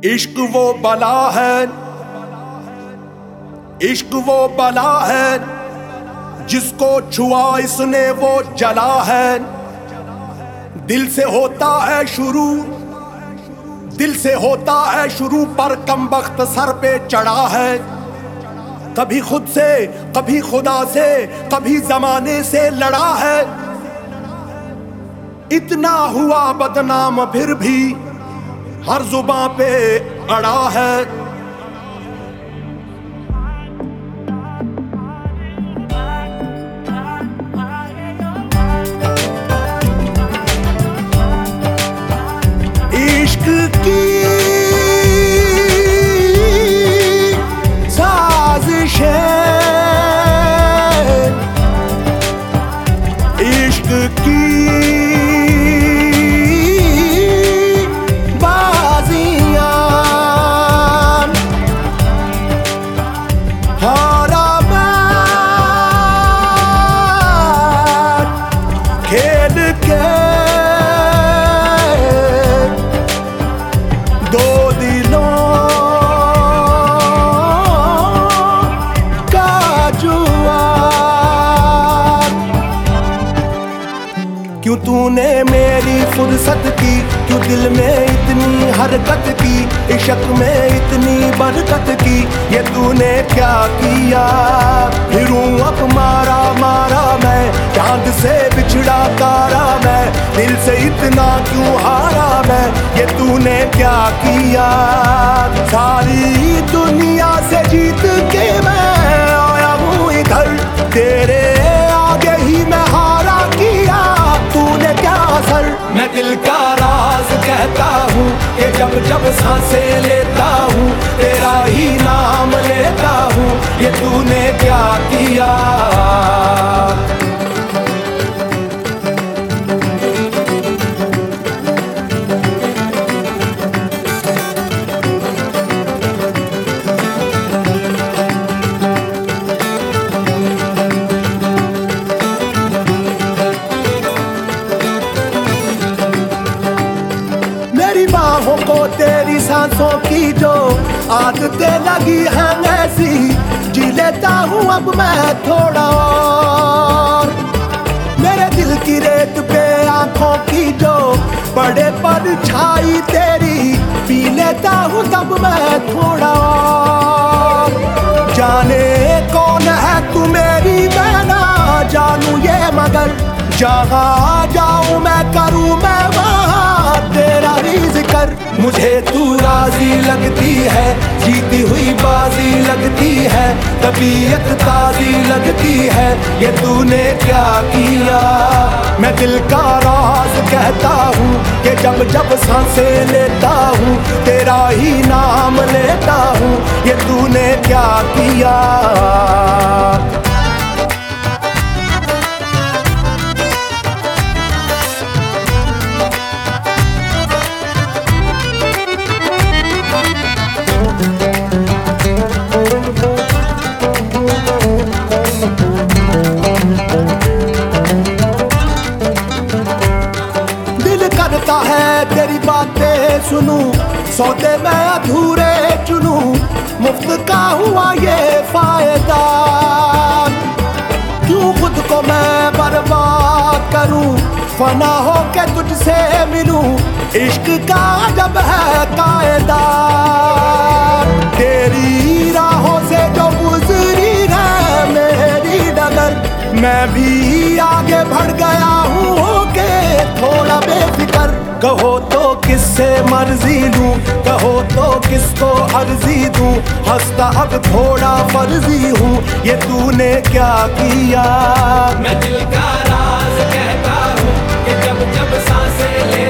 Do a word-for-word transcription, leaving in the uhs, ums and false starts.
इश्क वो बला है, इश्क वो बला है, जिसको छुआ इसने वो जला है। दिल से होता है शुरू, दिल से होता है शुरू, पर कमबख्त सर पे चढ़ा है। कभी खुद से, कभी खुदा से, कभी जमाने से लड़ा है। इतना हुआ बदनाम फिर भी हर जुबां पे अड़ा है। इश्क की साजिशें, इश्क की बाजियां, हारा मैं खेल के दो दिलों का जुआ। क्यों तूने मेरी फुर्सत की, क्यों दिल में इतनी हरकत की, इश्क में इतनी बरकत की, ये तूने क्या किया। फिरूं अब मारा मारा मैं, चांद से बिछड़ा तारा मैं, दिल से इतना क्यों हारा मैं, ये तूने क्या किया। सारी दुनिया से जीत के मैं आया हूँ इधर, तेरे आगे ही मैं हारा किया, तूने क्या असर। मैं दिल का राज कहता हूँ कि जब जब सांसें लेता हूँ, तेरा ही नाम लेता हूँ, ये तूने क्या किया। बाहों को तेरी सांसों की जो आदतें लगी हैं ऐसी, जी लेता हूँ अब मैं थोड़ा और। मेरे दिल की रेत पे आंखों की जो बड़े परछाई तेरी, पी लेता हूँ तब मैं थोड़ा और। जाने कौन है तू मेरी, मैं ना जानू ये, मगर जहाँ जाऊँ मैं करूँ मैं वहाँ तेरा ही जिक्र। मुझे तू राजी लगती है, जीती हुई बाजी लगती है, तबीयत ताजी लगती है, ये तूने क्या किया। मैं दिल का राज कहता हूँ कि जब जब सांसें लेता हूँ, तेरा ही नाम लेता हूँ, ये तूने क्या किया। करता है तेरी बातें सुनूं, सौदे मैं अधूरे चुनूं, मुफ्त का हुआ ये फायदा। क्यों खुद को मैं बर्बाद करूं, फना हो के तुझसे मिलूं, इश्क का जब है कायदा। तेरी राहों से जो गुजरी है मेरी डगर, मैं भी आगे बढ़ गया हूँ होके थोड़ा बेफिक्र। कहो तो किससे मर्जी लूं, कहो तो किसको अर्जी दूं, हंसता अब थोड़ा फर्जी हूँ, ये तूने क्या किया। मैं दिल का राज कहता हूँ कि जब जब सांसें ले